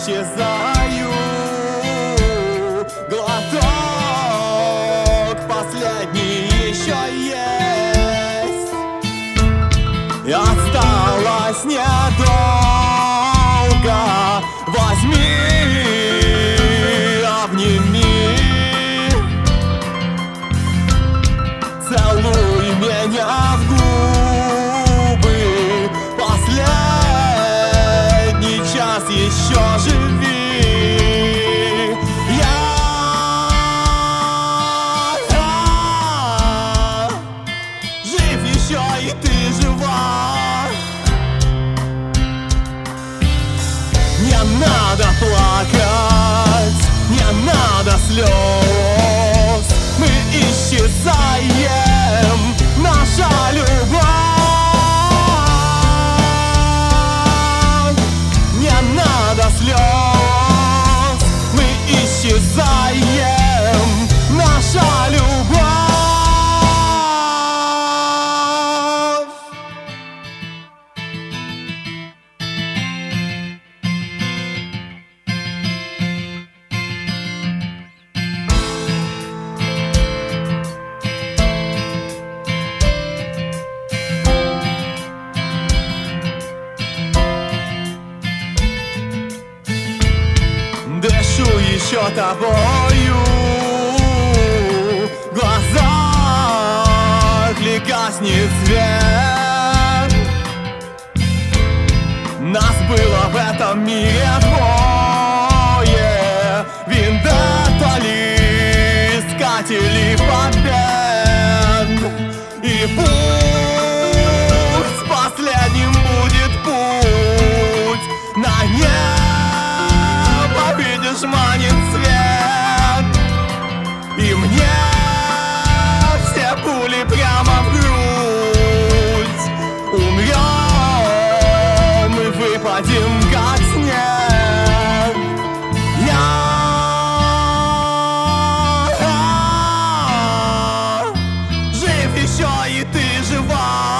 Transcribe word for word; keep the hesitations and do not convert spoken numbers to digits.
исчезаю. Глоток последний еще есть, и осталось недолго. Возьми, обними, целуй меня в губы. Последний час еще живи. Я, я жив еще, и ты жива. Не надо плакать, не надо слез. Мы исчезаем, наша любовь. Не надо слез, мы исчезаем, наша любовь. Дышу еще тобою, в глазах ли гаснет свет. Нас было в этом мире двое, вендетта-ли, искатели побед. И пусть последним будет путь на небо, видишь, манит свет. И мне все пули прямо в грудь. Умрем и выпадем, как снег. Я, я жив еще, и ты жива.